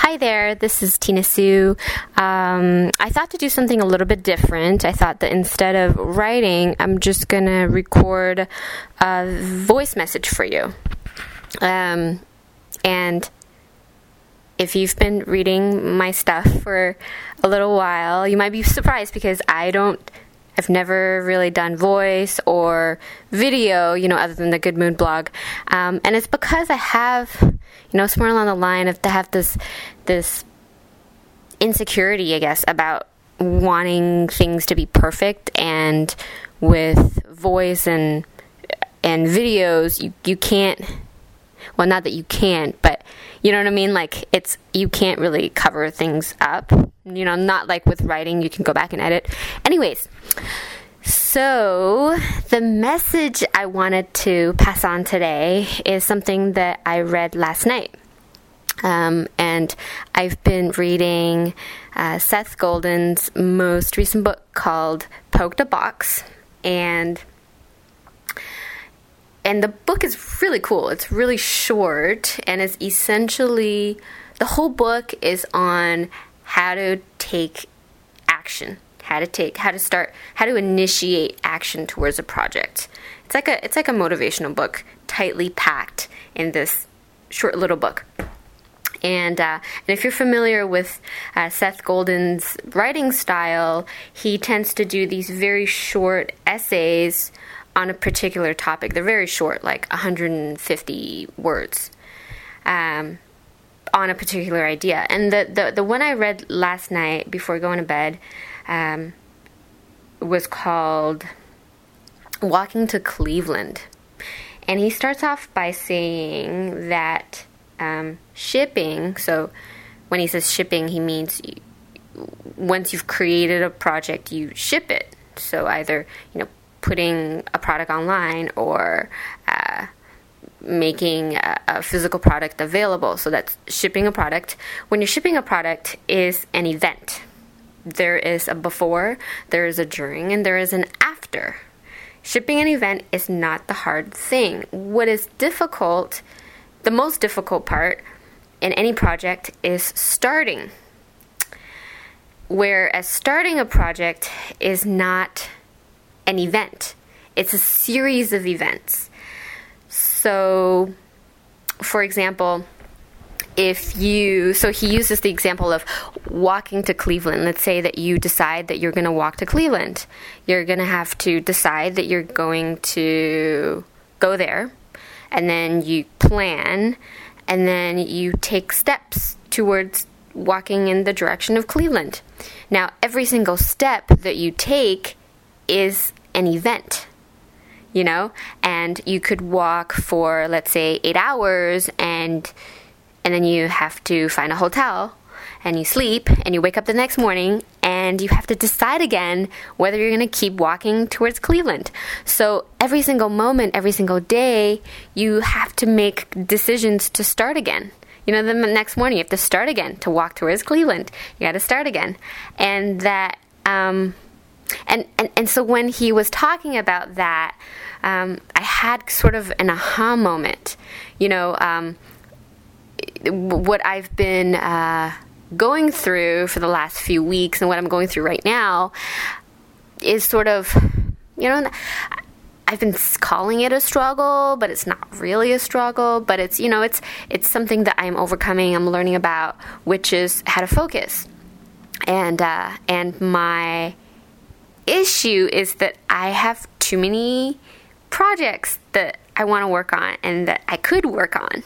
Hi there, this is Tina Sue. I thought to do something a little bit different. I thought that instead of writing, I'm just going to record a voice message for you. And if you've been reading my stuff for a little while, you might be surprised because I've never really done voice or video, other than the Good Mood blog. And it's because I have, somewhere along the line of to have this insecurity, I guess, about wanting things to be perfect. And with voice and videos, you can't, well, not that you can't, but you know what I mean? Like, you can't really cover things up. Not like with writing, you can go back and edit. Anyways, so the message I wanted to pass on today is something that I read last night. And I've been reading Seth Godin's most recent book called Poke the Box. And the book is really cool. It's really short, and it's essentially, the whole book is on how to take action, how to initiate action towards a project. It's like a motivational book, tightly packed in this short little book. And if you're familiar with Seth Godin's writing style, he tends to do these very short essays on a particular topic. They're very short, like 150 words, on a particular idea. And the one I read last night before going to bed was called Walking to Cleveland. And he starts off by saying that shipping, so when he says shipping, he means once you've created a project, you ship it. So either, putting a product online or making a physical product available. So that's shipping a product. When you're shipping a product is an event. There is a before, there is a during, and there is an after. Shipping an event is not the hard thing. What is difficult, the most difficult part in any project is starting. Whereas starting a project is not an event. It's a series of events. So, for example, so he uses the example of walking to Cleveland. Let's say that you decide that you're going to walk to Cleveland. You're going to have to decide that you're going to go there, and then you plan, and then you take steps towards walking in the direction of Cleveland. Now, every single step that you take is an event, and you could walk for, let's say, 8 hours, and then you have to find a hotel, and you sleep, and you wake up the next morning, and you have to decide again whether you're going to keep walking towards Cleveland. So every single moment, every single day, you have to make decisions to start again. Then the next morning you have to start again to walk towards Cleveland. You got to start again. And that, and so when he was talking about that, I had sort of an aha moment. What I've been going through for the last few weeks and what I'm going through right now is sort of, I've been calling it a struggle, but it's not really a struggle, but it's, it's something that I'm overcoming, I'm learning about, which is how to focus. And my issue is that I have too many projects that I want to work on and that I could work on,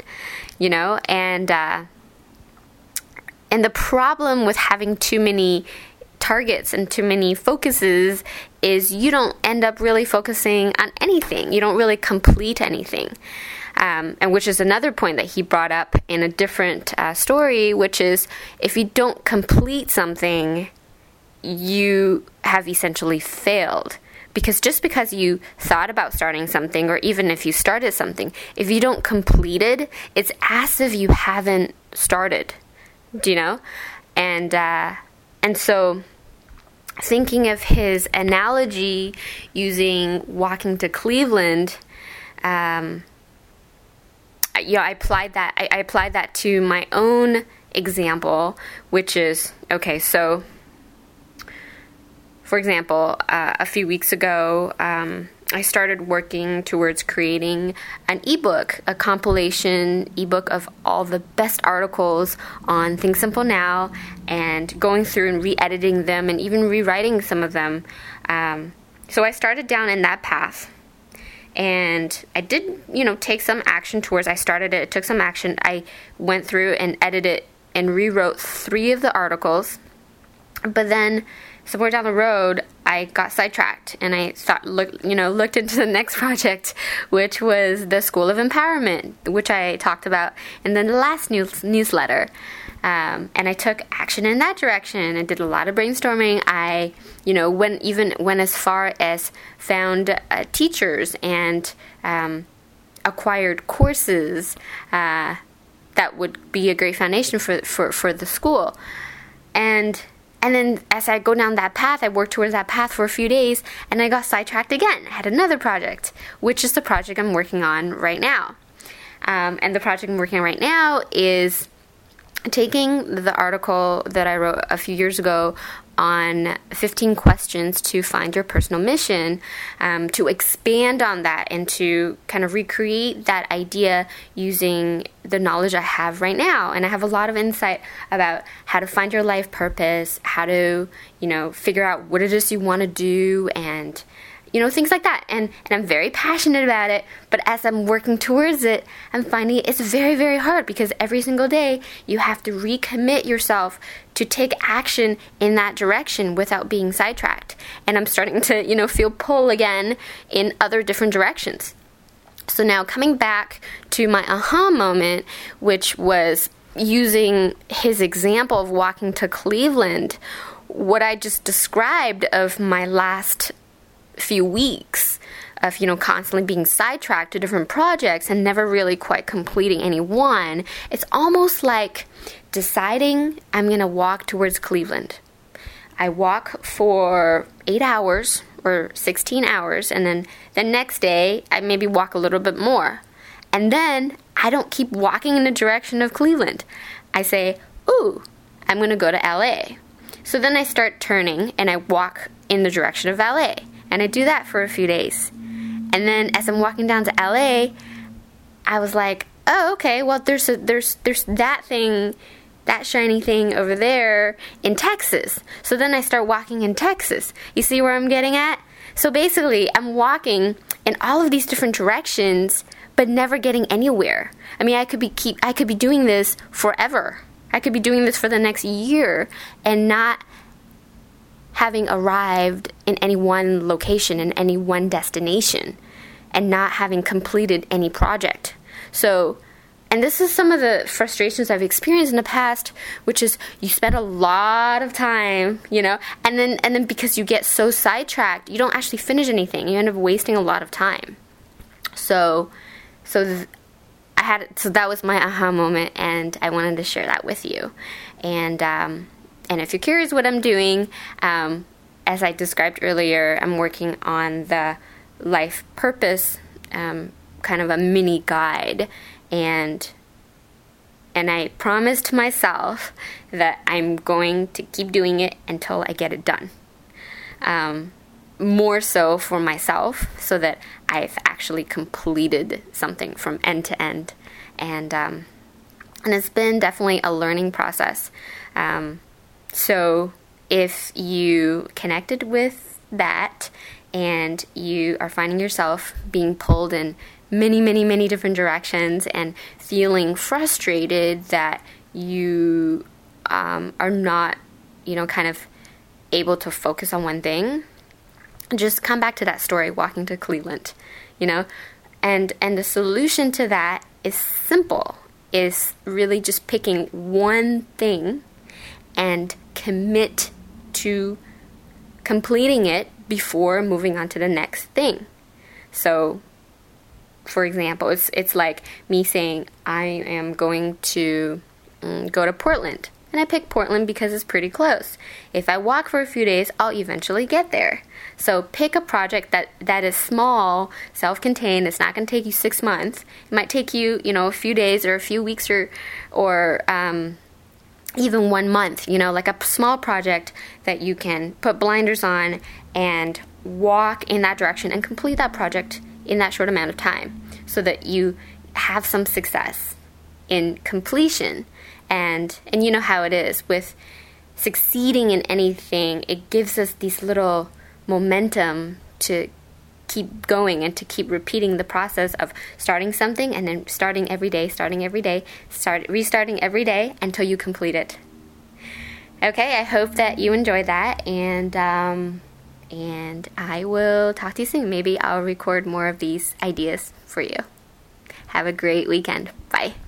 and the problem with having too many targets and too many focuses is you don't end up really focusing on anything. You don't really complete anything. And which is another point that he brought up in a different story, which is if you don't complete something, you have essentially failed. Because just because you thought about starting something, or even if you started something, if you don't complete it, it's as if you haven't started. Do you know? And so thinking of his analogy using walking to Cleveland, I applied that to my own example, which is, okay, so for example, a few weeks ago, I started working towards creating an ebook, a compilation ebook of all the best articles on Think Simple Now, and going through and re-editing them and even rewriting some of them. So I started down in that path. And I did, take some action towards, I started it took some action. I went through and edited and rewrote 3 of the articles. But then somewhere down the road, I got sidetracked and I looked into the next project, which was the School of Empowerment, which I talked about in the last newsletter. And I took action in that direction. I did a lot of brainstorming. I, went as far as found teachers and acquired courses that would be a great foundation for the school. And then as I go down that path, I worked towards that path for a few days, and I got sidetracked again. I had another project, which is the project I'm working on right now. And the project I'm working on right now is taking the article that I wrote a few years ago on 15 questions to find your personal mission, to expand on that and to kind of recreate that idea using the knowledge I have right now. And I have a lot of insight about how to find your life purpose, how to, figure out what it is you want to do, and things like that. And I'm very passionate about it, but as I'm working towards it, I'm finding it's very, very hard because every single day you have to recommit yourself to take action in that direction without being sidetracked. And I'm starting to, feel pull again in other different directions. So now coming back to my aha moment, which was using his example of walking to Cleveland, what I just described of my last few weeks of, constantly being sidetracked to different projects and never really quite completing any one, it's almost like deciding I'm going to walk towards Cleveland. I walk for 8 hours or 16 hours, and then the next day I maybe walk a little bit more. And then I don't keep walking in the direction of Cleveland. I say, ooh, I'm going to go to LA. So then I start turning and I walk in the direction of LA. And I do that for a few days. And then as I'm walking down to LA, I was like, oh, okay, well, there's that thing, that shiny thing over there in Texas. So then I start walking in Texas. You see where I'm getting at? So basically, I'm walking in all of these different directions, but never getting anywhere. I mean, I could be doing this forever. I could be doing this for the next year and not having arrived in any one location, in any one destination, and not having completed any project. So, and this is some of the frustrations I've experienced in the past, which is you spend a lot of time, and then because you get so sidetracked, you don't actually finish anything. You end up wasting a lot of time. So that was my aha moment, and I wanted to share that with you. And if you're curious what I'm doing, as I described earlier, I'm working on the life purpose, kind of a mini guide, and I promised myself that I'm going to keep doing it until I get it done. More so for myself, so that I've actually completed something from end to end, and it's been definitely a learning process. So if you connected with that and you are finding yourself being pulled in many, many, many different directions and feeling frustrated that you are not, kind of able to focus on one thing, just come back to that story, walking to Cleveland, and the solution to that is simple, is really just picking one thing and commit to completing it before moving on to the next thing. So, for example, it's like me saying I am going to go to Portland. And I pick Portland because it's pretty close. If I walk for a few days, I'll eventually get there. So pick a project that is small, self-contained. It's not going to take you 6 months. It might take you, a few days or a few weeks or even 1 month, like a small project that you can put blinders on and walk in that direction and complete that project in that short amount of time so that you have some success in completion. And you know how it is with succeeding in anything, it gives us these little momentum to keep going and to keep repeating the process of starting something and then restarting every day until you complete it. Okay, I hope that you enjoyed that, and I will talk to you soon. Maybe I'll record more of these ideas for you. Have a great weekend. Bye.